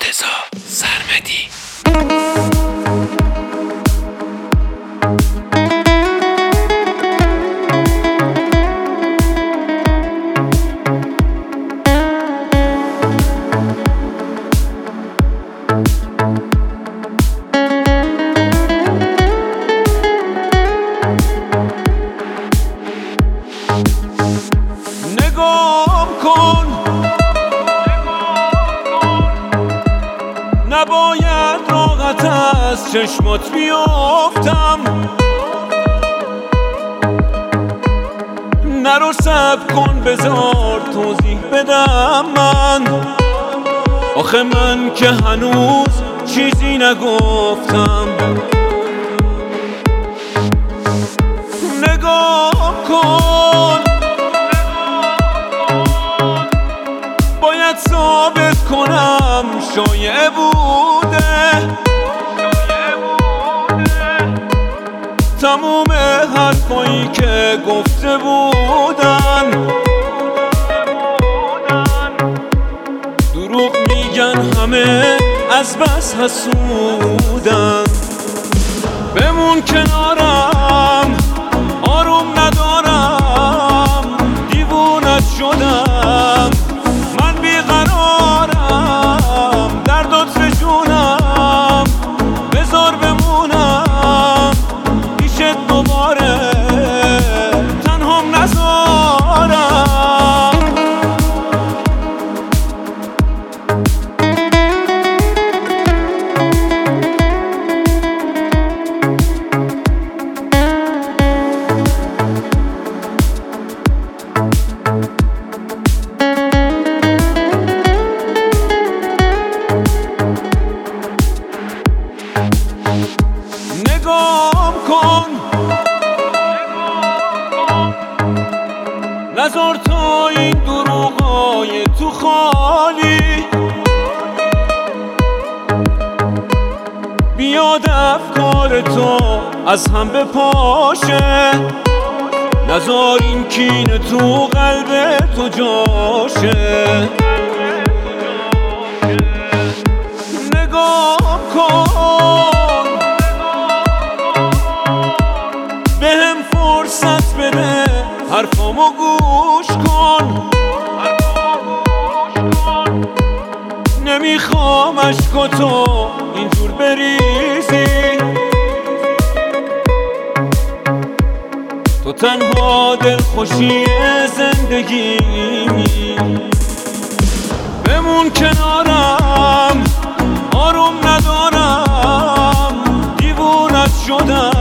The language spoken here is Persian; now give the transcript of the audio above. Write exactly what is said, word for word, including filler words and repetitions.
رضا سرمدی. نگام کن، نباید راحت از چشمات بیافتم، نرو صبر کن بذار توضیح بدم من، آخه من که هنوز چیزی نگفتم. نگام کن، باید ثابت کنم شایعه بوده، تموم حرفایی که گفته بودن دروغ میگن، همه از بس حسودن. بمون کنارم، آروم ندارم، دیوونت شدم، من بیقرارم، دردات فشونم، بذار بمونم پیشت دوباره، تنهام نذارم. نگام کن، نذار تا این دروغای تو خالی بیاد افکار تو از هم بپاشه، نذار این کینه تو قلب تو جاشه. نگام کن، بهم فرصت بده، حرفامو گوش کن، نمیخوام عشقاتو اینجور بریزی، تو تنها دلخوشی زندگیمی. بمون کنارم، آروم ندارم، دیوونت شدم،